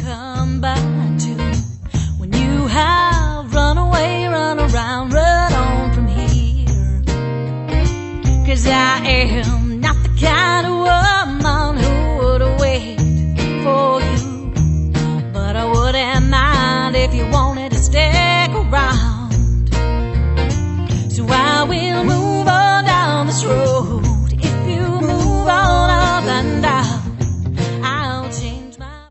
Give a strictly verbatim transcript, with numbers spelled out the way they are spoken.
come back to when you have run away, run around, run on from here. 'Cause I am not the kind of woman who would wait for you, but I wouldn't mind if you wanted to stick around. So I will move